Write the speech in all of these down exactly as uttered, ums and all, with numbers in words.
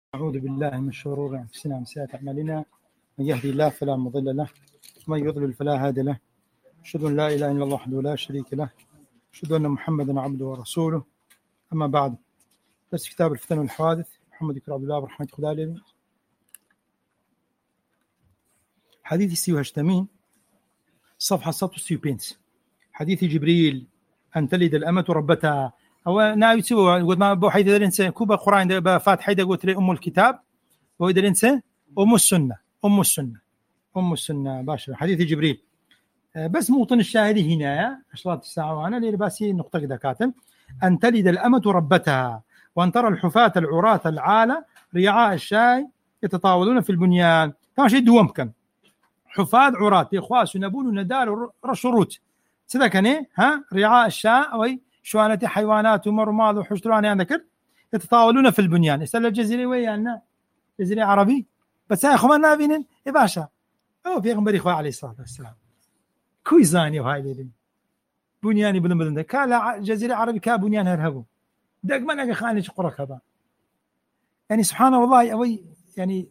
أعوذ بالله من شرور أنفسنا ومن سيئات أعمالنا، من يهدي الله فلا مضل له ومن يضلل فلا هادي له. أشهد أن لا إله إلا الله وحده لا شريك له، أشهد أن محمدا عبده ورسوله. أما بعد، درس كتاب الفتن والحوادث محمد بن عبد الله برحمة خدا لي. حديث سي وهشتمين صفحة ستة وستين، حديث جبريل أن تلد الأمة ربتها. هو ناوي سوى قد ما بو حيث الإنسان كوبا القرآن ده بفاتحة ده قلت لي أم الكتاب وإذا الإنسان أم السنة أم السنة أم السنة باشا. حديث جبريل بس موطن الشاهد هنا أشراط الساعة وأنا اللي باسي نقطة كده كاتم أن تلد الأمة ربتها وأن ترى الحفاة العراة العالة رعاء الشاي يتطاولون في البنيان. كما شيء دوام كان حفاة عراة إخواس ونبول وندال رشروت سذا كان إيه ها رعاء الشاي أو شوانة حيوانات ومرماض وحشتران يعني ذكر يتطاولون في البنيان. يسأل الجزيري ويانا جزيري عربي بس أنا خمان نابين يا باشا أو في غنبري إخوة عليه الصلاة والسلام كويزاني وهاي ليلين بنياني بدن بدن ده كلا جزيري عربي كا بنيان هرهبو دق ما نجا خاني شقرك هذا يعني سبحان الله أوي يعني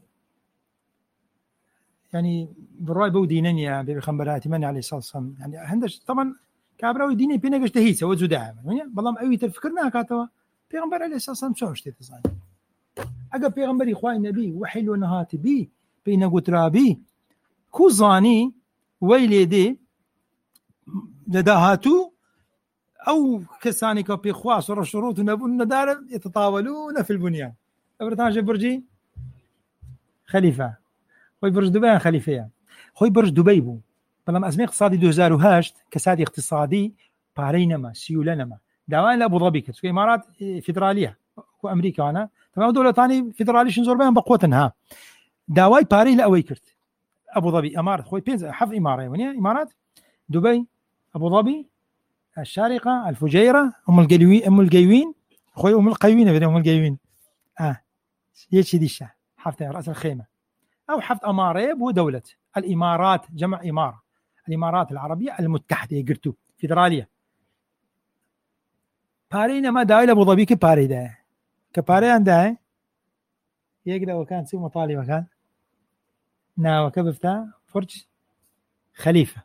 يعني بالرأي بودينني يا بخنبراتي من عليه الصلاة والسلام يعني هندش طبعا كابراوي ديني بينك تهيس وزو دائما يعني بلام أوي تفكرنا كاتوا بيغمبر عليه الصلاة والسلام شو اشتي تصاني أجا بيغمبر إخوان النبي وحيل ونهات بي بين قترابي كوزاني ويلدي لداهاتو أو كساني كبي خواص ورشروط ونبون ندار يتطاولون في البنيان. أبرتاج برجي خليفة خوي برج دبي خليفة خوي برج دبي بو بلام أزمة اقتصادي دو هزار وهشت كسادي اقتصادي بارينما سيولنما دوان لأبو ظبي كت في إمارات فيدرالية وأمريكا أنا تمام دولة تاني فيدرالية شنزور بين بقوتنها دواي باري لأوي كرت أبو ظبي إمارات خوي بينز حف إمارة ونيا إمارات دبي أبو ظبي الشارقة الفجيرة أم القلوين أم القيوين خوي أم القيوين بدي أم القيوين آه يشي ديشة حفت رأس الخيمة أو حفت أمارة ودولة الإمارات جمع إمارة الإمارات العربية المتحدة قرتو فيدرالية بارينا ما دايل أبو ظبي كباري ده كباري عنده يقدر وكان سوى مطالب وكان نا وكبفتا فرج خليفة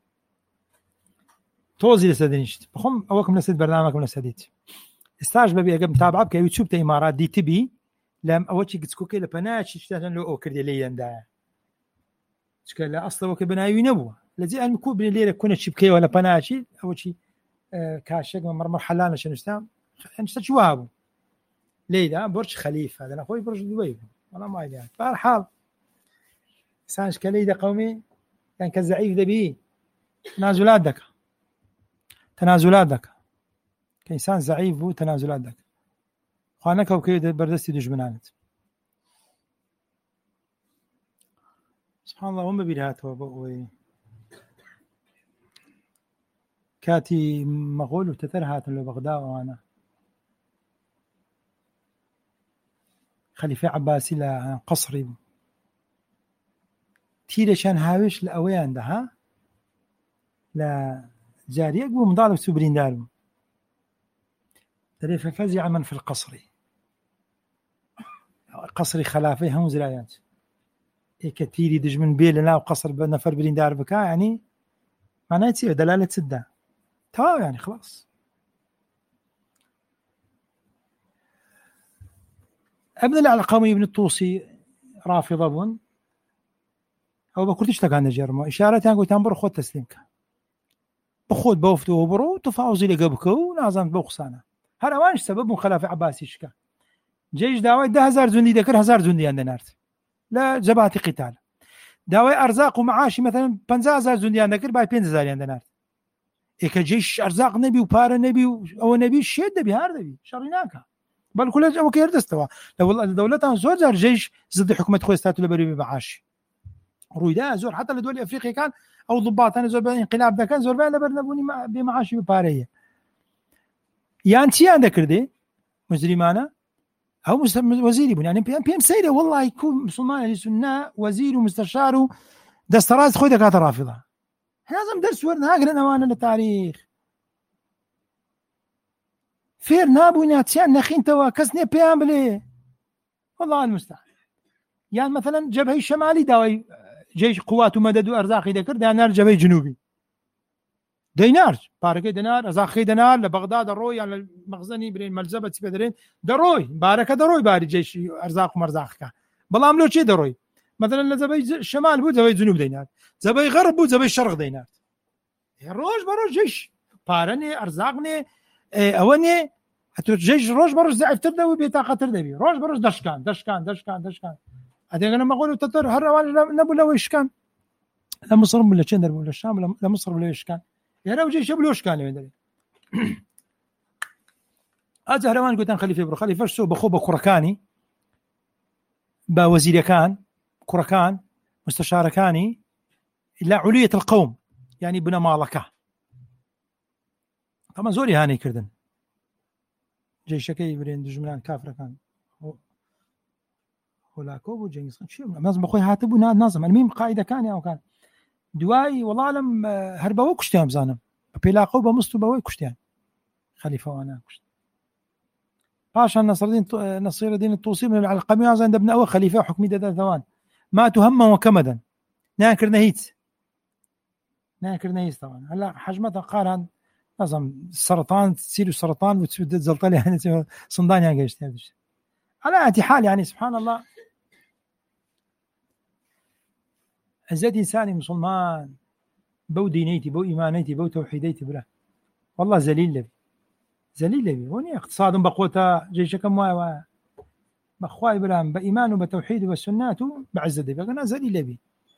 توزي لسدنيشت بخم أوكم لسد برنامجكم لسديت استاج ببي أجب متابعة بك يوتيوب تا إمارات دي تبي لم أول شيء تسكوكي لبناتش تشتغل له أوكر دليل عنده تشكل أصله وكبناوي نبوة لذي أن يكون بالليل كنا شبكي ولا بناتشي أول شيء آه كاشق من مرحلة لنا شنو استام نستجوابه ليلة برج خليفة هذا أخوي برج دبي والله ما يعني فالحال إنسان كليدة قومي كان كزعيف ذبي تنازلات ذاك تنازلات ذاك كإنسان زعيف هو تنازلات ذاك خانك وكي بردستي دجمنانت سبحان الله هم بيرهات وبقوي كاتي مغول وتترهات اللي بغداد وأنا خليفة عباسي لا قصري تيري شان هاوش لأويان ده ها لا جاري أقوى مضارب سوبرين دارم تريف فزع من في القصري قصري خلافي هم زرايات إيه كتيري دج من بيلنا وقصر بنفر برين دار بكا يعني معناه يصير دلالة سدة تمام يعني خلاص. ابن العلقمي ابن الطوسي رافض ابن أو بكرتش تكان جرمه إشارة يعني قلت أمبر خود تسليمك بخود بوفتو وبرو تفاوزي لقبكو نازم بوخسانة هذا وانش سبب مخالفة عباسي شكا جيش داوي ده هزار زندي ذكر هزار زندي عندنا نارت لا جبهة قتال داوي أرزاق ومعاشي مثلا بنزا هزار زندي ذكر باي بين هزار عندنا نارت إيه كجيش أرزاق نبي وبار نبي أو نبي شيء ده بهار نبي شريناك بل كل جا وكير دستوا لو الدولة زور زار جيش ضد حكومة خويستات ولا بري بمعاش رويدا زور حتى لدول أفريقيا كان أو ضباط أنا زور بانقلاب ده كان زور بقى لبرنبوني بمعاش ببارية يعني شيء عندك كده مجرمانا أو وزيري بني يعني بيم سيرة والله يكون مسلمان لسنة وزير ومستشار دسترات خوي دكاترة رافضة لازم درس ورنا هاجرنا وانا للتاريخ فير نابو ناتيان نخين توا كسني بيام بلي والله المستعان. يعني مثلا جبهة الشمالي داوي جيش قوات ومدد وأرزاقي ذكر دينار جبهة جنوبي دينار باركة دينار أرزاقي دينار لبغداد الروي على يعني المخزني برين ملزبة سبدرين دروي باركة دروي باري جيش أرزاق ومرزاقك بلام لو شيء دروي مثلا لزبي الشمال بو زبي جنوب دينار زبي غرب بو زبي الشرق دينار روج بروج جيش بارني أرزاقني أوني جيش روج بروج زعف تردوي بطاقة تردوي روج بروج دشكان دشكان دشكان دشكان هذا أنا ما أقوله تطر هالروان نبوا لو إيش كان لا مصر ولا شندر ولا الشام لا مصر ولا إيش كان يا رب جيش بلو إيش كان يندري هذا هالروان قلت أنا خليفة برو خليفة شو بخوبة كركاني بوزير كان كركان مستشار كاني إلا علية القوم يعني بنا مالكة طبعا زوري هاني كردن جيش كي برين دجمنان كافر كان هولاكوب وجنكيز خان شو لازم بخوي هاتبو نازم المهم قاعدة كان يا كان دواي والله علم هربوا كشتيان بزانم بيلاقوا بمستو بوي كشتيان خليفة وانا كشت باشا نصر الدين نصير الدين الطوسي من العلقمي عند ابن أول خليفة حكمي دادا ثوان ما تهم وكمدا ناكر نهيت ناكر نهيت طبعا هلا حجمتها قارن نظم السرطان تصير السرطان وتبدأ زلطة يعني صندان يا جيش تابش على أي حال يعني سبحان الله عزت إنساني مسلمان بو دينيتي بو إيمانيتي بو توحيديتي بلا والله زليل لبي زليل لبي وني اقتصاد بقوته جيش كم واي بخواي بلا بإيمان وبتوحيد والسنات بعزة دبي أنا زليل لبي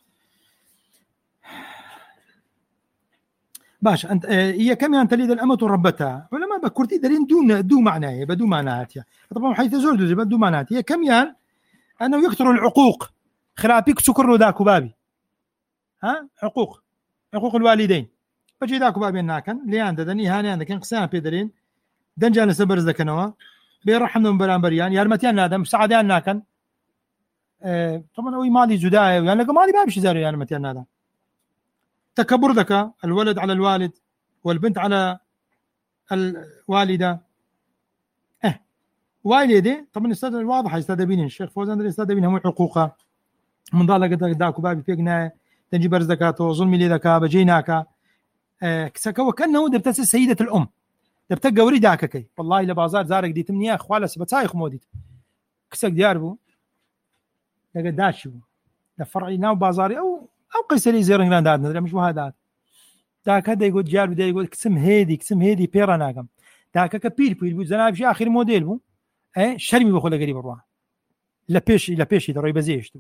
باش أنت هي كم يعني تليد الأمة ربتها ولما بكرتي دارين دون دو معناه بدو معناها طبعا حيث زود بدو معناها هي كم يعني أنه يكثر العقوق خلافيك سكر له ذاك بابي ها حقوق حقوق الوالدين بجي ذاك بابي ناكن ليان دني هاني عندك انقسام بيدرين دنجان سبرز ذكنوا بيرحمهم برامبريان يارمتيان هذا مساعدان ناكن اه طبعا هو مالي زدايه يعني لك مالي بابش زاري يارمتيان هذا تكبر ذكاء الولد على الوالد والبنت على الوالده اه والدي طبعا استاذ الواضح استاذ بين الشيخ فوزان الاستاذ بين هم حقوقه من ضل ذاك بابي بيقنا تنجي برز زكاته ظلمي لي ذكاء بجيناك اه كسكوا كانه دبتس سيده الام دبت قوري داك كي والله لبازار زارك دي تمني اخواله سبتاي خموديت كسك دياربو لقى داشو لفرعي ناو بازاري او او قيسري زيرن لاند ندري مش وهذا داك هذا يقول جار بدا يقول كسم هيدي كسم هيدي بيرا ناقم داك كبيل بيل بو زناب شي اخر موديل بو اي شرمي بخله قريب الروح لا بيش لا بيش يدري بزيشتو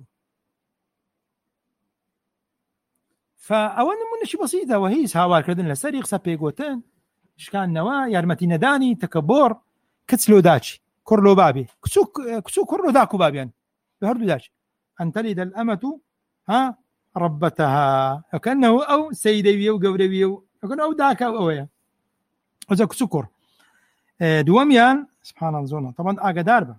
فاولا من شيء بسيطه وهي هاوار كردن لسريق سبيغوتن شكان نوا يارمتي نداني تكبر كتسلو داتشي كرلو بابي كسو كسو كرلو داكو بابي يعني بهردو داتشي ان تلد الامه ها ربتها كانه او سيدويه وقوريه كانه او داك او اويا وذا سكر دواميان سبحان الله زونا طبعا اجا داربه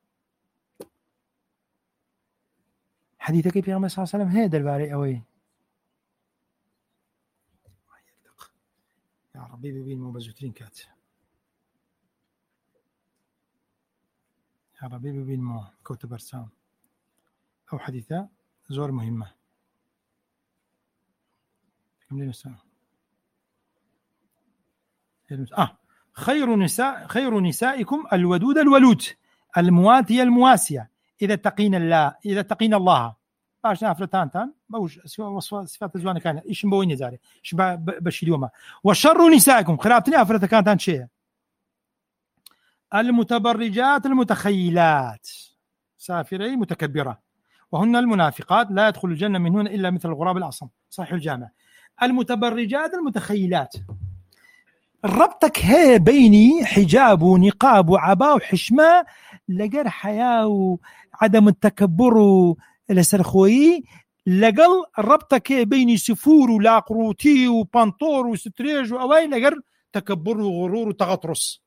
حديثك في النبي صلى الله عليه وسلم هذا الباري اوي يا ربي ببين مو بزوترين كات يا ربي ببين مو كتب برسام او حديثه زور مهمه كم نساء اه خير نساء خير نسائكم الودود الولود المواتيه المواسيه اذا تقين الله اذا تقين الله باش نافرتان تان بوش صفات زوانه كان ايش مبوين زاري ايش بشيدوما وشر نسائكم خرابتني افرت كانت شيء المتبرجات المتخيلات سافري متكبره وهن المنافقات لا يدخل الجنه منهن الا مثل الغراب الاصم صحيح الجامع المتبرجات المتخيلات ربطك هي بيني حجاب ونقاب وعباء وحشمة لقر حياة وعدم التكبر لسرخوي لقل ربطك هي بيني سفور ولاقروتي وبانطور وستريج وأوي لقر تكبر وغرور وتغطرس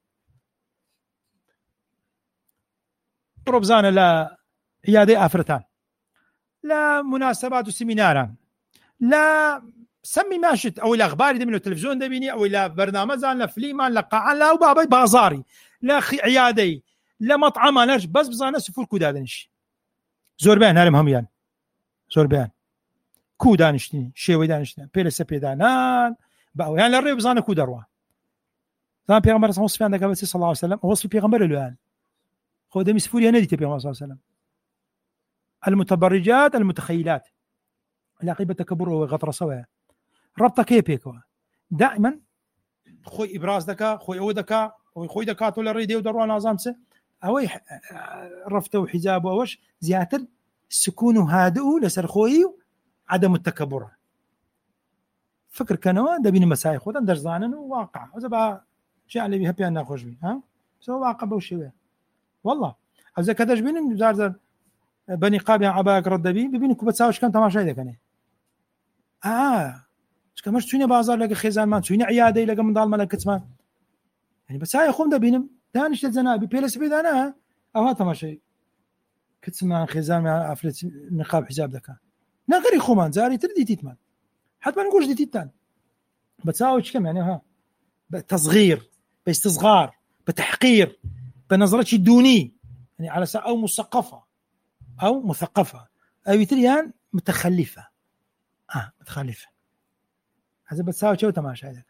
ربزانا لا عيادة آفرتان لا مناسبات وسيميناران لا سمي ما شئت او الاخبار دي من التلفزيون ده بيني او الى برنامج لا فيلم لا قاعه لا وبابي بازاري لا عيادي لما طعما نرج بس بزانه سفور كودادنش زور بيان هرم هميان زور بيان كودانشتني شيوي دانشتني بيرس بيدانان باو يعني الري بزانه كودروا زان بيغمبر صلى الله عليه وسلم وصف بيغمبر الان خو دمي سفور يا ندي بيغمبر صلى الله عليه وسلم المتبرجات المتخيلات لاقيبه تكبر وغطر سوا ربطه كيبيكوا دائما خوي ابراز دكا خوي اودكا خوي دكا طول الريدي ودروا نظامسه اوي رفته وحجابه وش زياتر السكون وهادئ لسر خوي عدم التكبر فكر كانوا دبين مساي خدان درزانن وواقع وزبا جاء لي بها بيان ناخذ بي ها سو واقع بوشي والله اذا كذا جبين زار بني قابي عباك رد بي ببينك بتساوش كان تماشا ده كان اه اش كمش تشوني بازار لقى خزان ما تشوني عياده لقى من ضال ملكت ما يعني بس هاي خوم دبينم دانش الزنابي بيلس بيد انا او هذا ماشي كتسمع خزان مع افلت نقاب حجاب دكا نغري خومان زاري تردي تيتمان حتى ما نقولش دي تيتان بتساويش كم يعني ها بتصغير باستصغار بتحقير بنظرتي الدوني يعني على او مثقفه او مثقفه او يتريان متخلفه اه متخلفه هذا بتساوي شو تماشى هذا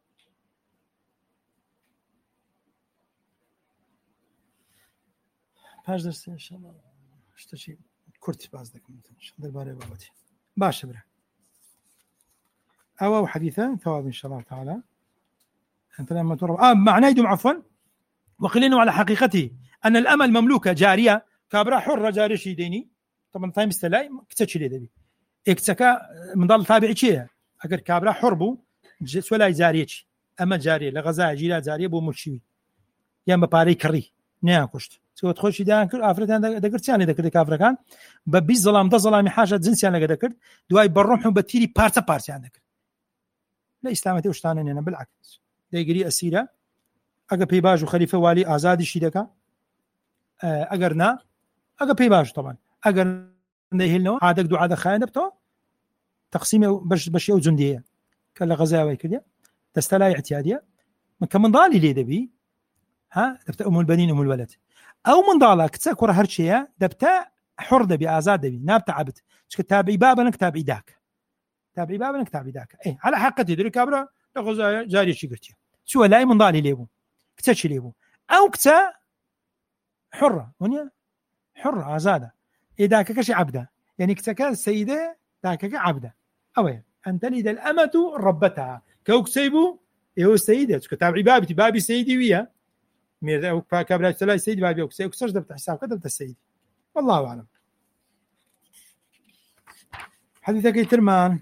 باش درس ان شاء الله اشتشي كرت بازدك مثلا درباري بابتي باش بره او حديثا ثواب ان شاء الله تعالى انت لما ترى اه معناه يدوم عفوا وقلنا على حقيقته ان الامل مملوكه جاريه كابرا حره جاري شي ديني طبعا تايم استلاي كتشي لي دبي اكتكا من ضل تابعي شيء اگر كابرا حربو ولا جاريتي اما جاريه لغزا جيلا جاريه بو مشوي يا مباري كري ناكشت سو تخشي دان كر افريكان دغرتيان دغرت كافركان ببي ظلام ده ظلامي حاجه جنسيان لغا دكر دواي برمحو بتيري بارتا بارتي عندك لا اسلامتي وشتانن انا بالعكس ديغري اسيره اگر بيباج خليفه والي ازادي شيدكا اگرنا اگر بيباج طبعا اگر نهيلنو عادك دو عاده خاينه بتو تقسيم باش باش يو جنديه كلا غزاوي كده تستلاي اعتياديه من كم ضالي لي دبي ها دبتا ام البنين ام الولد او من ضالك تسكر هرشيه دبتا حر دبي ازاد دبي نابتا عبد تابعي بابنك تابعي داك تابعي بابنك تابعي داك اي على حقتي دري كابرا غزايا جاري شي قلتي شو لا من ضالي ليبو كتاش ليبو او كتا حره ونيا حره ازاده اذا كشي عبده يعني كتكا السيده داك عبده اوي ان تلد الامه ربتها كوك سيبو ايو السيده تابعي بابتي بابي سيدي ويا مير او كابلا تلاقي سيدي بابي او سيدي كسر دبت حساب كتبت السيدي والله اعلم حديثك يترمان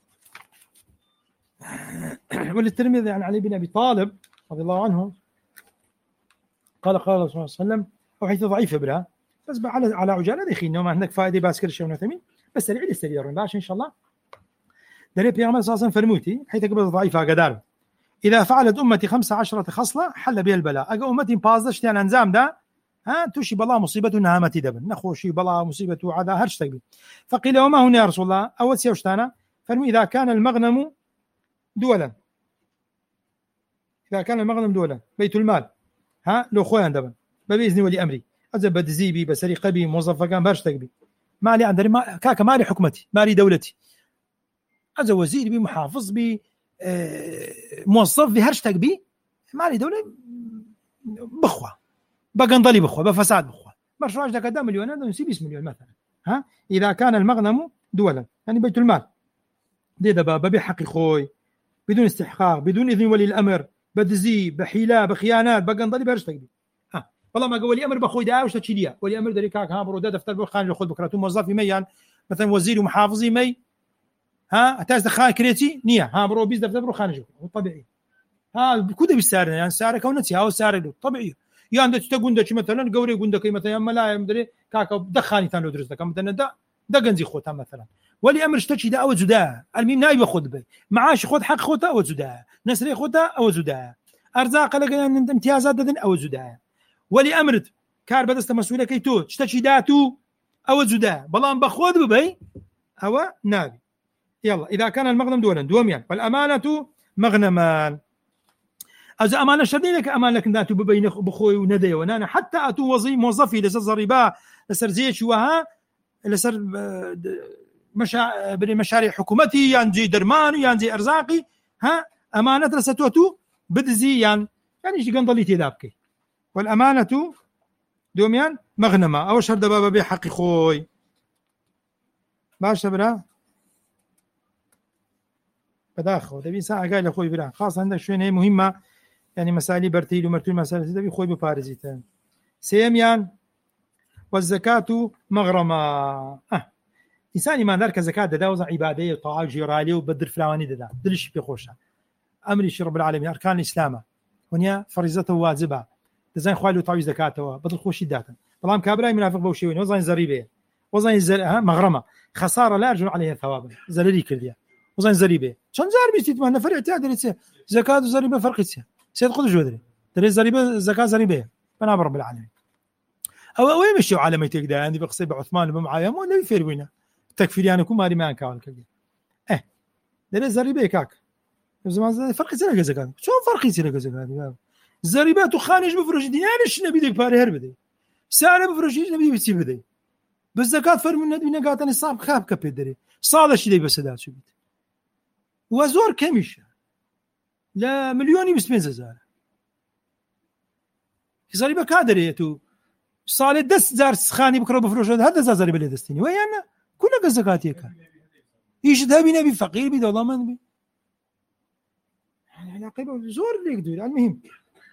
وللترمذي عن علي بن ابي طالب رضي الله عنه قال قال الله صلى الله عليه وسلم وحيث ضعيف ابره بس على على عجاله دخي انه ما عندك فائده باسكر شيء ونثمين بس العيد السرير باش ان شاء الله دري بيغمبر صلى الله عليه وسلم فرموتي حيث قبل ضعيفه قدار اذا فعلت امتي خمسة عشرة خصله حل بها البلاء اجا امتي بازدش يعني انزام ده ها توشي بلا مصيبه نهامتي دبن نخوشي بلا مصيبه وعدا هرش تقبي فقيل وما هنا يا رسول الله اول شيء وشتانا فرمي اذا كان المغنم دولا اذا كان المغنم دولا بيت المال ها لو خويا دبن باذن ولي امري ازب بدزيبي بسرقه بي موظف كان برش تقبي مالي عندي ما كاك مالي حكمتي مالي دولتي هذا وزير بي محافظ بي اه موظف بي هرشتك بي مالي دولة بخوة بقنضلي بخوة بفساد بخوة مشروع ده كده مليون هذا نسيب اسم مليون مثلا ها إذا كان المغنم دولا يعني بيت المال دي ده ببي حقي خوي بدون استحقاق بدون إذن ولي الأمر بدزي بحيلة بخيانات بقنضلي بهرشتك بي ها والله ما قولي أمر بخوي ده وش تشيليه ولي أمر دريكاك ها برو ده دفتر بخانج ياخذ بكرته موظف ميان مثلا وزير ومحافظي مي ها تاز دخان كريتي نيه ها برو بيز دفتر برو خانج طبيعي ها كده بالسعر يعني سعر كونتي هاو سعر طبيعي يا عندك تقول دك مثلا قوري قندك مثلا ملا مدري كاكا دخاني ثاني درس مثلا ده ده جنزي خوتا مثلا ولي امر اشتكي ده او زدا المهم نايب ياخذ به معاش خذ حق خوتا او زدا نسري خوتا او زدا ارزاق لك امتيازات دن او زدا ولي امر كار بدست مسؤوليه كيتو اشتكي داتو او زدا بلان باخذ ببي او نابي يلا اذا كان المغنم دولا دوميان والامانه مغنمان از امانه شدینه که امانه لك داتو ببین بخوي وندي وانا حتى اتو وظيفه موظفي لسر ضريبه لسر زيت وها لسر مشا مشاريع حكومتي ينجي درمان ينجي ارزاقي ها امانه رستوتو بدزي يعني يعني يجي قنضليتي دابكي والامانه دوميان مغنمه او شر دبابه بحق خوي باشا برا بداخل دبي ساعه قال اخوي برا خاص عندك شويه مهمه يعني مسائل برتيل ومرتول مسائل دبي خوي ببارزيتان سيميان والزكاه مغرمه اه انسان ما دارك زكاه دا وضع عباديه وطاعه جيرالي وبدر فلاني دا دلش بيخوشها امر شي رب العالمين اركان الاسلام ونيا فريضته واجبه دزين خوالو طاوي زكاته بدل خوشي داتا طالما كابراي منافق بوشي وين وزين زريبه وزين زر ها مغرمه خساره لا يرجع عليها ثوابا زلري كليا وزين زريبه شن زار بيستي ما فرع تعدل زكاه وزريبه فرقتها سيد قد جودري دري زريبه زكاه زريبه انا رب العالمين او وين مشوا عالمي تقدر عندي بقصيب عثمان بن معاويه مو اللي يفيرونا تكفير يعني كم ماري ما كان كذا اه دري زريبه كاك زمان فرق سنه زكاه شو فرق سنه زكاه زريبات وخانج بفرج دينارش نبي ديك باري هربدي سعر بفرج نبي بتسي بدي بالزكاه فرم من الدنيا قاعد نصاب خاب كبدري صاله شي بس هذا شو بيت وزور كمش لا مليون بس زار زريبه كادريتو صاله دس زار خاني بكره بفرج هذا زريبه اللي دستني ويانا كلها زكاتيك ايش ذهبي نبي فقير بي والله ما نبي يعني عقيبه زور اللي يقدر المهم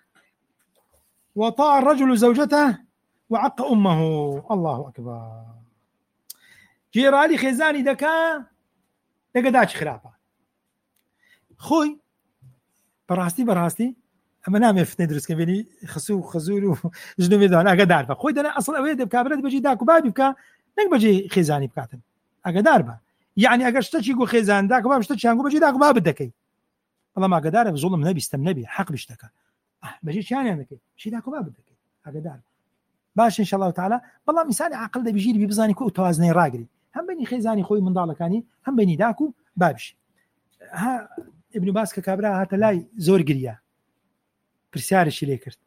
وطاع الرجل زوجته وعق أمه الله أكبر جيرالي خزاني دكا دقداش خلافة خوي براستي براستي أما نام يفتني درس كبيني خسو خزول وجنوبي دان أقدار با خوي دنا أصل أويد بكابرات بجي داكو بابي بكا نك بجي خزاني بكاتن أقدار با يعني أقشتش يقول خزان داكو باب شتش يانقو بجي داكو باب الدكي والله ما أقدار بظلم نبي استم نبي حق بيشتكى أه بجي شاني عندك شي داكو باب الدكي أقدار باش إن شاء الله تعالى والله مثال عقل ده بيجي بيبزاني كو توازني راقري هم بيني خيزاني خوي من ضالكاني هم بيني داكو بابش ها ابن باس كابرا هات لاي زور قريا برسيار شي ليكرت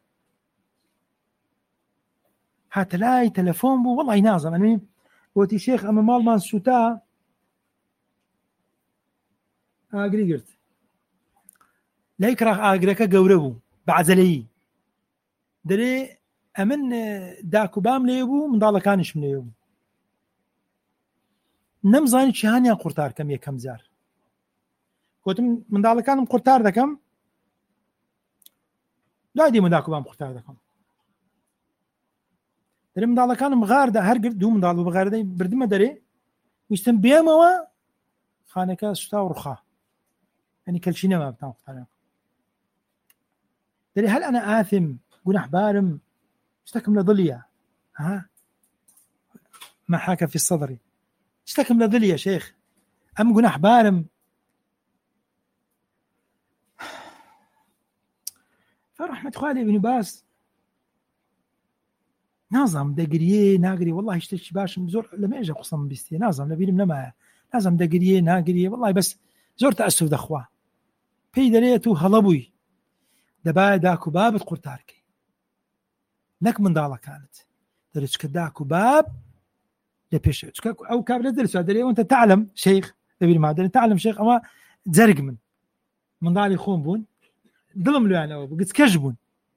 هات لاي تلفون بو والله يناظم يعني وتي شيخ اما مال مان سوتا اقري قرت لا يكره اقرك قوربو بعزلي دري امن داكو بام ليبو من ضالكانش من ليبو نمزاني شهانيا قرطار كم يكم زار كنتم من ضالكانم قرطار دكم لا دي من داكو بام قرطار دكم دري من ضالكانم غارده هر قرد دو من ضالو بغارده بردما دري ويستم بيموا خانكا ستا ورخا يعني كل شيء ما بتاع قرطار دري هل انا آثم قناح بارم اشتكم لظلية ها ما حاك في الصدر اشتكم لظلية شيخ أم قناح بارم فرحمة خالي ابن باس نظم دقريه ناقري والله اشتكي باش مزور لما اجا قصم بيستي نظم نبيل منما نظم دقريه ناقريه والله بس زور تأسف دخواه بيدريتو هلبوي دبا داكو بابت قرطاركي نك من ضالة كانت درس كداكو باب لبيش أو كابل درس دري وأنت تعلم شيخ تبي ما دري تعلم شيخ أما زرق من من ضالي خون بون ظلم له يعني وقت كجبون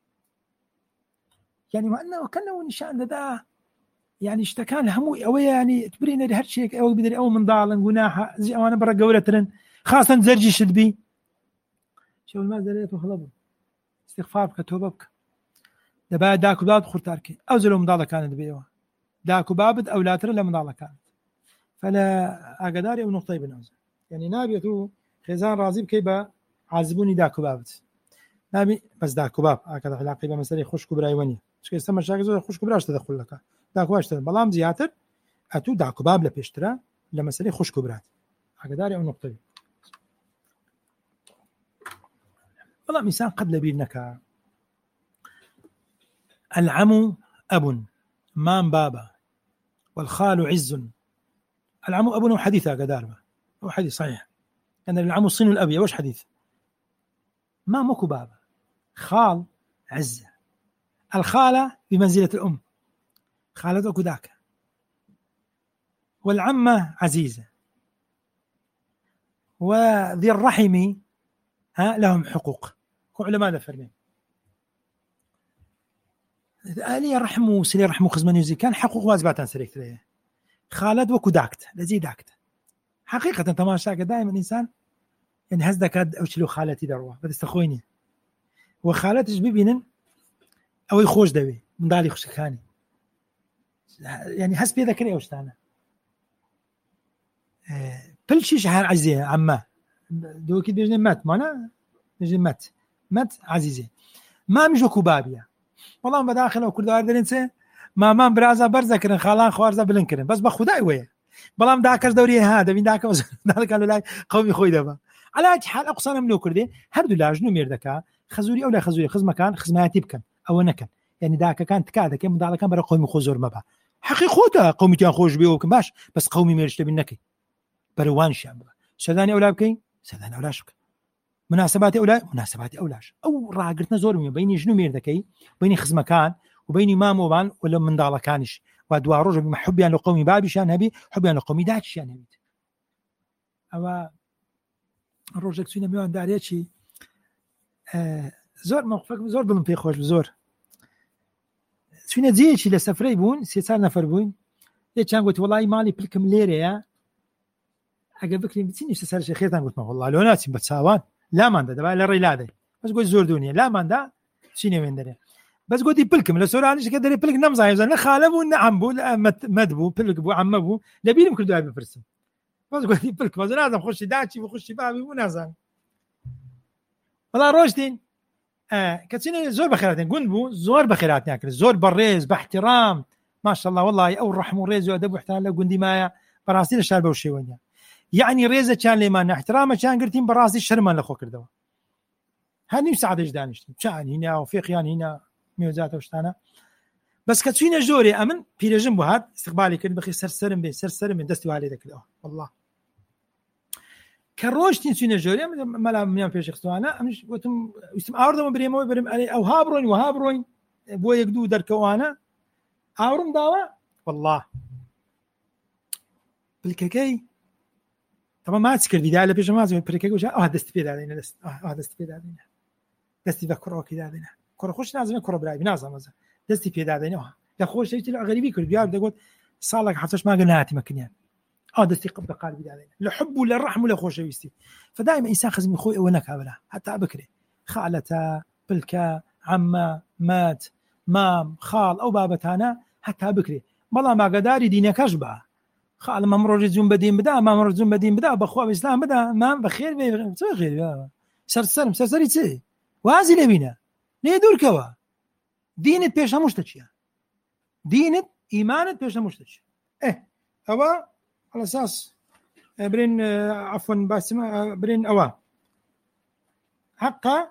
يعني ما أنه كنا ونشان ده يعني اشتكان همو أو يعني تبرينا لهذا الشيء أو بدري أو من ضال جناحة زي أنا برا جولتنا خاصة زرجي شدبي شو ما دريته خلبه استغفار كتوبك دبا داكو باب خرطاركي أو زلو مضالة كانت بيوه داكو بابد أو لا ترى لا مضالة كانت فلا أقداري أو نقطة بنوزة يعني نابيتو خزان رازي بكيبا عازبوني داكو بابد نابي بس داكو باب هكذا علاقة بمسألة خوش كبراي وني مش كي استمر شاكزو خوش كبراش تدخل لك داكو باش تدخل بلام زياتر أتو داكو باب لبيشترا لمسألة خوش كبرات أقداري أو نقطة والله مثال قد لبينك العم أب مام بابا والخال عز العم أب وحديث قدار هو حديث صحيح أن العم صين الأبي وش حديث ما مكو بابا خال عزة، الخالة بمنزلة الأم، خالة كداك، والعمة عزيزة، وذي الرحم ها لهم حقوق. علماء ذا فرمين آلية رحم وسلي رحم وخزمان يزي كان حقوق واجبات سريكت ليه خالد وكداكت لزي داكت حقيقة تماشاك دائما الإنسان يعني هزدا كاد أو شلو خالتي دروا بتستخويني وخالتش ببينن أو يخوش دوي من دالي خشكاني يعني حسب هذا كريه وشتانا بل شيء شحال عزيزة عمه دو كده بيجن مات مانا بيجن مات مات عزيزة ما مجو كوبابيا والله ما داخل وكل دار درنسه ما ما برازا برزا كرن خالان خوارزا بلنكرن بس بخداي ويا بلام داكر دوري هذا من داك ذلك قالوا لا قومي خوي دابا على هاد حال اقصانا منو كردي هردو لاجنو ميردكا خزوري او لا خزوري خز مكان خزماتي بكن او نكن يعني داك كانت كاده كم داك كان برا قومي خوزور مبا حقيقه قومي تان خوش بيوكم باش بس قومي ميرشت بنكي بروان شعب سداني اولابكي سداني اولاشك مناسبات أولا مناسبات أولاش أو راقرتنا زور من بيني شنو مير ذكي بيني خز مكان وبيني ما موبان ولا من ضالة كانش وادوا رجل بمحب يعني لقومي بابي شان هبي حب يعني لقومي داش شان هبي أو الرجل سوينا ميوان دارية شيء آه زور موقفك زور ضمن في خوش بزور سوينا زي شيء لسفري بون سيصار نفر بون ليش كان قلت والله مالي بلكم ليرة يا أقبلك لي بتسيني سر شيء خير قلت ما والله لو ناسي بتساوان لا ماندا دابا لا ريلاده بس قول زور دنيا لا ماندا شنو وين دري بس قول دي بلكم لا سوراني ايش كدري بلك نمزا يزن خالبو نعم بو مدبو بلك بو عمبو لبيلم كل دابا فرسم بس قول دي بلك بس لازم خش داتشي وخش بابي ونازل والله روشتين اه كتسيني زور بخيراتين قنبو زور بخيرات ياكل زور بالريز باحترام ما شاء الله والله او الرحم والريز وادب واحترام قندي مايا براسين الشاربه وشي وين يعني ريزة كان لي ما احترامه كان قلتين براسي شرمان لخو كردوا هاني مساعد اجدانش كان هنا وفيقيان هنا ميوزات وشتانا بس كتسوينا جوري امن بيرجم بهاد استقبالي كل بخي سرسرم بي سرسرم من دستو على ذاك والله كروش تنسوينا جوري ملا ميان في شخص انا مش وتم اسم اورد بريمو بريم او هابروين وهابروين بو يقدو دركوانا اورم داوا والله بالكاكاي طبعا ما تذكر فيديو لبيش ما زين بريكي وجا اه دست بيد علينا دست اه دست بيد علينا دست بكره كده علينا كره خوش لازم كره براي بنازم مثلا دست بيد علينا لا خوش شيء طلع غريبي كل بيار بقول صار لك حتى ما قلناها مكنيان اه دست قبل قال بيد علينا الحب ولا الرحم ولا خوش يستي فدائما انسان خزم اخوي ونك عبله حتى بكري خالته بلكا عمه مات مام خال او بابتانا حتى بكري والله ما قداري دينك اشبع خال ما مرور زوم بدين بدا ما مرور زوم بدين بدا بخوا الاسلام بدا ما بخير بخير سرسرم سرسري تي وازي لبينا ليه دور كوا دينت بيش مشتشيا دينت ايمانت بيش مشتش ايه اوا على اساس برين عفوا باسم برين اوا حقا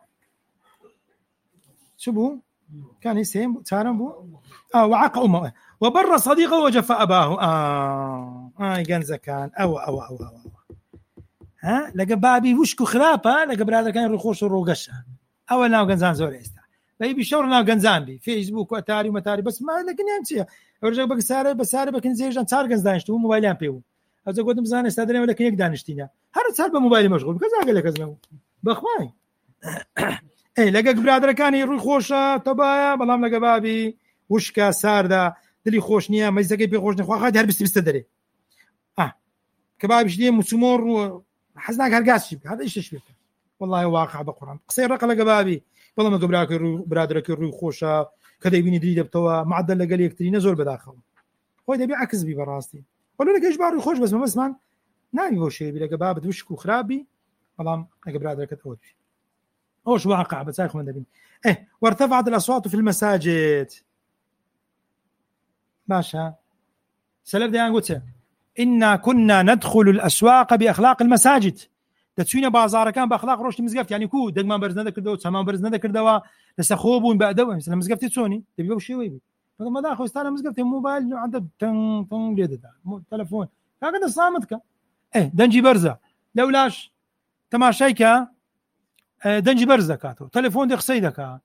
شبو كان يسهم تارم بو اه وعق امه وبر صديقه وجفى اباه اه اه جنزه كان او او او, أو, أو. ها لقى بابي وشكو خرابه لقى برادر كان يروخوش الروقشه اول ناو جنزان زوري استا بي بيشور ناو جنزان بي فيسبوك واتاري ومتاري بس ما لكن انت ورجع بك ساره بساره بك زيجان صار جنزانش تو موبايلان بيو از قد مزان استدري ولا كيك دانشتينا هر صار بموبايل مشغول كذا قال لك ازمه بخواي اي لقى برادر كان يروخوشه طبايا بلام لقى بابي وشكا ساردا دلي خوش نيا ما يزكي بي خوش نخوا خاد هربس بستدري اه كباب شدي مسمور حزناك هرقاش هذا ايش تشبيه والله واقع بقران قصير رقه لقبابي والله ما قبراك برادرك الروي خوشه كذا يبيني دريده بتوا معدل قال يكتري نزور بداخل هو ده بيعكس بي براستي قالوا لك ايش بار خوش بس ما بسمان نايم هو شيء بلا قباب وشكو خرابي والله قبرادرك تقول اوش واقع بتاخذ من دبين ايه وارتفعت الاصوات في المساجد ماشا سلف دي قلت إنا كنا ندخل الأسواق بأخلاق المساجد تسوينا بازار كان بأخلاق روش المزقفت يعني كو دق ما برزنا ذكر دو سما برزنا ذكر دوا لسخوبون بعدوا مثلا مزقفت تسوني تبيو شيء ويبي فما داخل استانا مزقفت موبايل عنده تن تن جديد تلفون هكذا صامتك ايه دنجي برزة لولاش تماشيك دەنجی بەرز دەکاتەوە تەلەفۆن دێ قسەی دەکات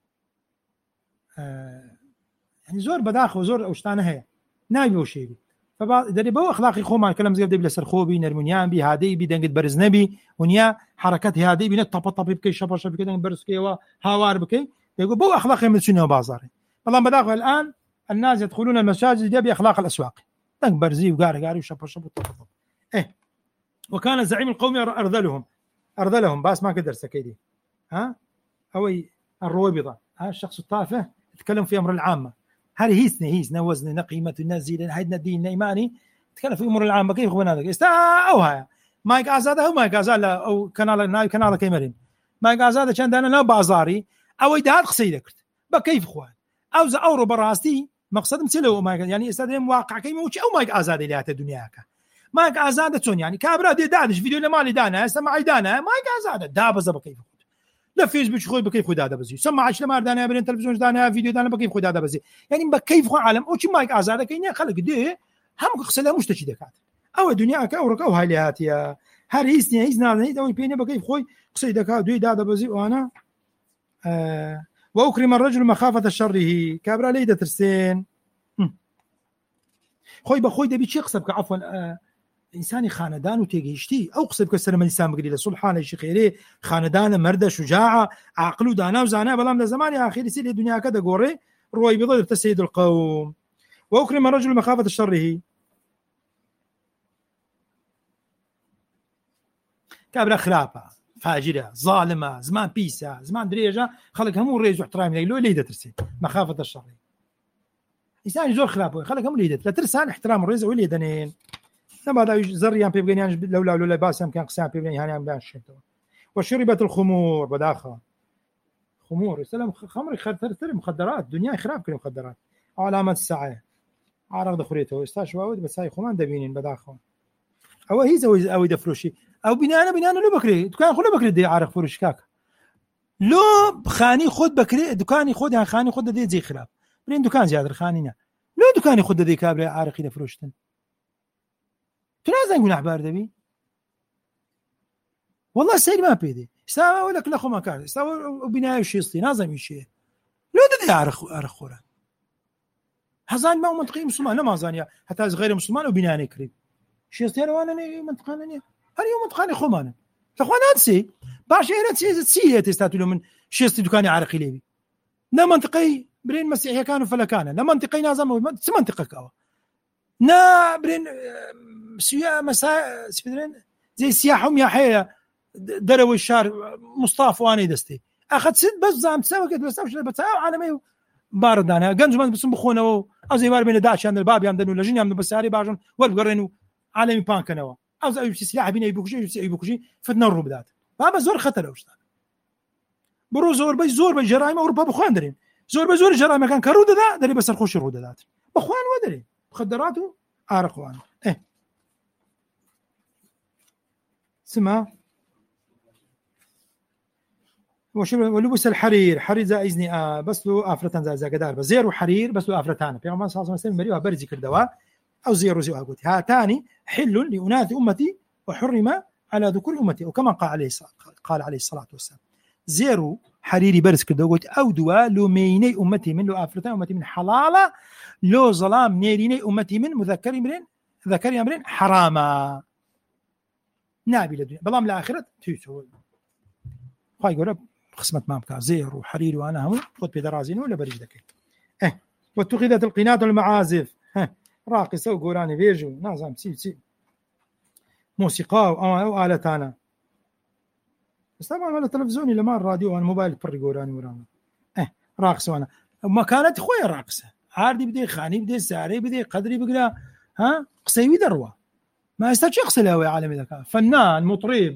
يعني زۆر بەداخەوە زۆر ئەو شتانە هەیە ناوی بۆ شێوی دەرێ بەو ئەخلاقی خۆمان کە لە مزگەوت دەبی لەسەر خۆبی نەرمونیان بی هادەی بی دەنگت بەرز نەبی ونیا حرەکەت هادەی بینە تەپە تەپی بکەی شەپە شەپی بکەی دەنگ بەرز بکەیەوە هاوار بکەی دەیگو بەو ئەخلاقی بچینەوە بازاڕی بەڵام بەداخەوە الآن الناس يدخلون المساجد بأخلاق الأسواق دەنگ بەرزی و گارەگاری و شەپە شەپ و تەپە تەپ إيه وكان زعيم القوم أرذلهم أرذلهم باس ما قدر سكيدي ها أو الرويبضة ها الشخص التافه يتكلم في أمر العامة هذه هيسنا هيسنا وزن قيمة النازل هيدنا الدين إيماني يتكلم في أمور العامة كيف هو هذا استا أو هاي مايك آزاد هو مايك آزاد أو كنال ناي كنال كيمرين مايك آزاد كان دانا لا بازاري أو يدار قصيدك بكيف خوان أو ز أورو براستي مقصد مثله مايك يعني استخدم واقع كيما وش أو مايك آزاد اللي هات الدنيا كا مايك آزاد تون يعني كابرا دي دادش فيديو لمالي دانا سمع دانا مايك آزاد دابز بكيف لا فيسبوك خود بكيف خود هذا بزي سمعش لما دانا بين تلفزيون دانا فيديو دانا بكيف خود هذا بزي يعني بكيف خو عالم او مايك آزاد كاين خلق دي هم خصلا مش تشي دكات او الدنيا كا اورك او هاليات يا هريسني هيزنا هيد او بيني بكيف خوي قصيدك دوي دادا بزي وانا آه واكرم الرجل مخافه شره كابرا ليده ترسين خوي بخوي دبي شي قصبك عفوا آه إنساني خاندان وتيجيشتي أو قصب كسر من الإنسان بقولي لسبحان الله خيره خاندان مرد شجاعة عقله دانا وزانا بلام ده زمان يا أخي يصير الدنيا كده قوري روي بيضل تسيد القوم وأكرم الرجل مخافة شره كابرا خلافة فاجرة ظالمة زمان بيسا زمان دريجة خلق همو ريز واحترام لو ليدة ترسي مخافة الشر إنسان زور خلافه خلق همو ليدة لا ترسان احترام الريز وليدنين لما هذا زريان بيبغين يعني لولا لولا باسم كان قسام بيبغين يعني عم باش وشربت الخمور بداخه خمور سلام خمر خرتر مخدرات دنيا خراب كل مخدرات علامات الساعه عرض خريته استشوا ود بس هاي خمان دبينين بداخه او هي زوي او دفروشي او بنانا بنانا لو بكري دكان خلو بكري دي عارف فروش كاك لو خاني خد بكري دكاني خد يعني خاني خد دي زي خراب بين دكان زياده خانينا لو دكاني خد دي كابري عارق دفروشتن تنازل يقول أحبار دبي والله السيد ما بيدي استوى ولا كل أخو ما كان استوى وبناء وشيستي نازم يشيه لو ده أرخ أرخورة هزان ما هو منطقي مسلمان لا ما زانيا حتى غير مسلمان وبناء كريم شيستي أنا وأنا منطقاني هل يوم منطقاني خمانة فخوان هذا باش هنا تسي تسي تستاتلو من شيستي دكاني عرقي ليبي لا منطقي برين مسيحية كانوا فلا كان لا منطقي نازم منطقة كوا نا برين سيا مسا سفدرين زي سياحهم يا حيا دروي الشار مصطفى واني دستي اخذ ست بس زعم تساوي كده بس بتاع عالمي بارد انا جنج بس بخونه او زي مار بين داش عند الباب يمدنوا لجين يمدوا بس ساري باجون والقرنوا عالمي بانك نوا او زي سلاح بين يبوكشي يبوكشي فتنروا بدات بابا زور خطر اوش برو زور بي زور بالجرائم اوروبا بخوان درين زور بزور الجرائم كان كرود ذا دري بس الخوش الرود ذات بخوان ودري مخدراته عرقوان ايه سما ولبس الحرير حرير زا إذني آه بس له أفرتان زا زا قدار بزير وحرير بس له أفرتان في عمان صلى الله عليه وسلم مريوها برزي كردوا أو زير زيوها قلت هاتاني حل لأناث أمتي وحرم على ذكور أمتي وكما قال عليه قال عليه الصلاة والسلام زيرو حريري برز كردوا قلت أو دوا لو ميني أمتي من لو أفرتان أمتي من حلالة لو ظلام نيريني أمتي من مذكري من ذكري أمرين حراما نابي للدنيا بلام الآخرة تيسو خاي يقول قسمة مامك زير وحرير وأنا هم خد بدرازين ولا بريج ذكي اه واتخذت القنات والمعازف ها راقصة وقراني فيجو نازم تسي تسي موسيقى أو آلتانا بس طبعا على التلفزيون لما الراديو والموبايل بري قراني ورانا اه راقصة وأنا ما كانت خويا راقصة عاردي بدي خاني بدي ساري بدي قدري بقلا ها قصيوي دروة ما يستطيع شخص له عالمي ذكاء فنان مطرب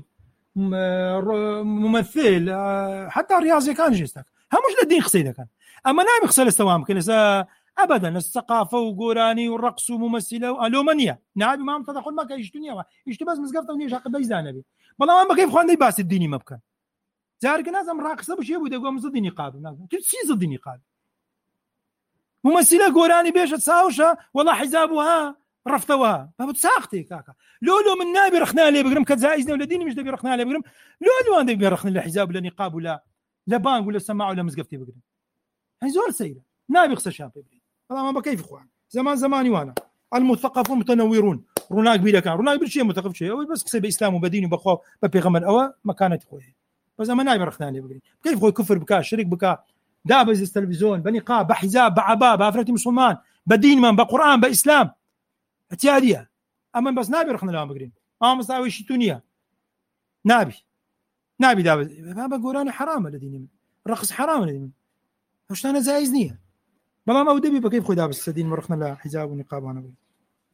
ممثل حتى رياضي كان جيستك هم مش لدين قصيدة كان أما نعم يخسر استوام كنسا أبدا الثقافة وقراني والرقص وممثلة وألومانيا نعم ما تدخل ما كيش دنيا إيش تبز مزقفة ونيش حق بيزانة بي والله ما كيف خوان دي باس الديني ما بكان زارك نازم راقصة بشي يبو يقوم ضد نقاب نازم تسي ضد نقاب ممثلة قراني بيش تساوشة والله حزابها رفتوها ما بتساختي كاكا لو لو من نابي رخنا لي بقرم كزايزنا ولا ديني مش دبي رخنا لي بقرم لو لو عندي بيرخنا لا حجاب ولا نقاب ولا لا بانق ولا سماعه ولا مزقفتي بقرم هي زور سيده نابي خص شاب بقرم والله ما بكيف اخوان زمان زماني وانا المثقفون متنورون روناق بيلا كان روناق بيل شيء مثقف شيء بس كسب اسلام وبدين وبخو ببيغمر او مكانه خوي بس ما نابي رخنا لي بقرم كيف خوي كفر بكا شرك بكا دابز التلفزيون بنقاب بحجاب بعباب بافرتي مسلمان بدين من بقران باسلام اتياديه اما بس نابي رخنا لهم بقرين اه مساوي شي تونيا نابي نابي دابز بابا قراني حرام الذين رقص حرام الذين وش انا زايزني بابا ما ودبي بكيف خذ دابز الدين مرخنا لا حجاب ونقاب انا بقول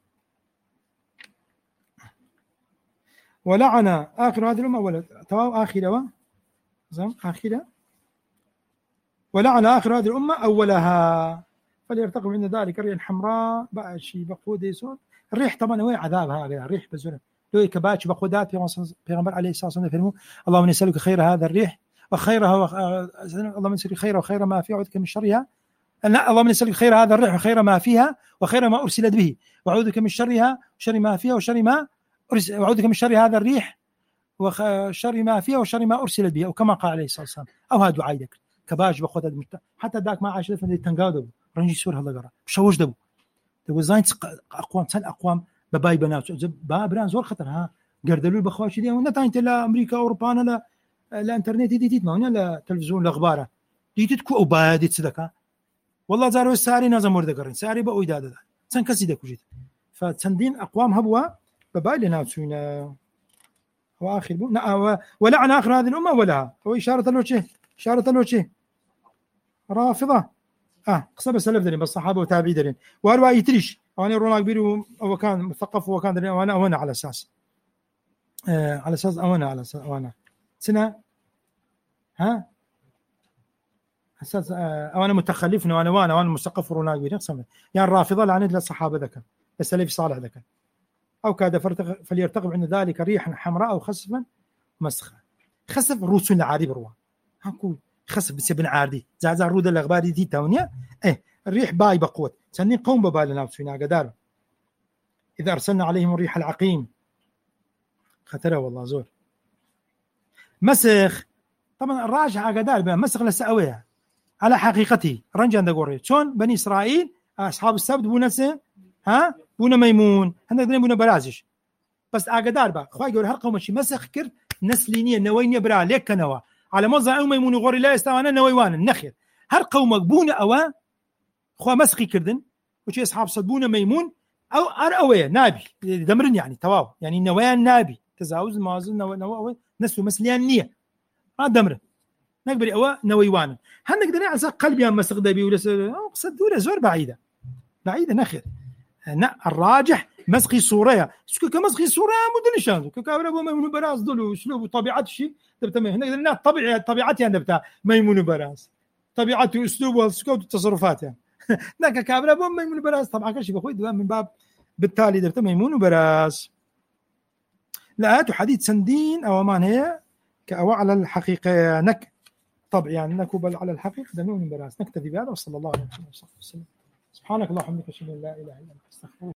ولعن اخر هذه الامه ولا تمام اخره زين اخره ولعن آخر هذه الأمة أولها فليرتقب عند ذلك الريح الحمراء بقى شيء بقود يسون الريح طبعا هو عذاب هذا الريح بزول لو كباتش بقودات بيغمر عليه الصلاة والسلام فرموا اللهم نسألك خير هذا الريح وخيرها وخ... اللهم نسألك خير وخير ما فيها وأعوذ من شرها لا اللهم نسألك خير هذا الريح وخير ما فيها وخير ما أرسلت به وأعوذ من شرها وشر ما فيها وشر ما أرسل وأعوذ من شر هذا الريح وشر ما فيها وشر ما أرسلت به وكما قال عليه الصلاة والسلام أو هذا دعائك كباش بخوت المجت... حتى ذاك ما عاش لفن تنقادو رنجي سور هذا قرا بشوش دبو دبو زين اقوام تن اقوام بباي بنات بابران زور خطر ها قردلوا بخواشي دي ونتا انت لا امريكا اوروبا لا لا انترنت دي دي ما لا تلفزيون الاخبار دي تكو وبادي تصدق والله زاروا الساري نازم ورد قرن ساري بقوا يداد سن كسيدك وجيت فتندين اقوام هبوا بباي لنا سوينا واخر بو ولعن اخر هذه الامه ولها هو اشاره له شيء اشاره له شيء رافضة اه قصة بس سلف دلين بالصحابة وتابعي دلين وهروا يتريش وانا روناق بيرو هو كان مثقف وكان دلين وانا وانا على اساس آه على اساس وانا على اساس وانا سنة ها اساس آه وانا متخلف وانا وانا وانا مثقف وروناق بيرو قسم يعني رافضة لعنت للصحابة ذكر السلف صالح ذكر او كاد فليرتقب عند ذلك ريحا حمراء او خسفا مسخة خسف روس العاري بروا هنقول خسف بسبن عاردي زعزع رود الأخبار دي تاونيا إيه الريح باي بقوة سنين قوم ببالنا وسوينا قدار إذا أرسلنا عليهم الريح العقيم خطرة والله زور مسخ طبعا الراجع قدار مسخ لسأويها على حقيقته رنجان دقوري شون بني إسرائيل أصحاب السبت بونسه ها بونا ميمون هندك دين بونا برازش بس أقدار بقى خواي يقول هرقوا مشي مسخ كر نسلينية نوينية برا ليك كنوا على موضع أو ميمون غوري لا يستوانا نويوان النخير هر قوم مقبون أوا خوا مسخي كردن وشي أصحاب صدبون ميمون أو أرأوية نابي دمرن يعني تواو يعني نويان نابي تزاوز مازل نو نو نسلو مسليان نية ما دمرن نقبل أوا نويوان هنك دنيا على قلبي أما استخدبي ولا قصد ولا زور بعيدة بعيدة نخير نا الراجح مسخي صورة سكو كمسخي صورة مدلشان سكو كابلا ميمون براس دلو أسلوب وطبيعة الشيء تبتمه هنا قلنا طبيعة طبيعتي أنا بتاع ميمون براس طبيعته أسلوبه والسكوت والتصرفات يعني ذاك كابلا بوم ميمون براس طبعا كل شيء بخوي دوام من باب بالتالي ده ميمون براس لا حديث سندين أو مان هي كأو على الحقيقة نك طبعا يعني نكوب على الحقيقة دنون براس نكتفي بهذا وصلى الله عليه وسلم سبحانك اللهم وبحمدك أشهد أن لا إله إلا أنت أستغفرك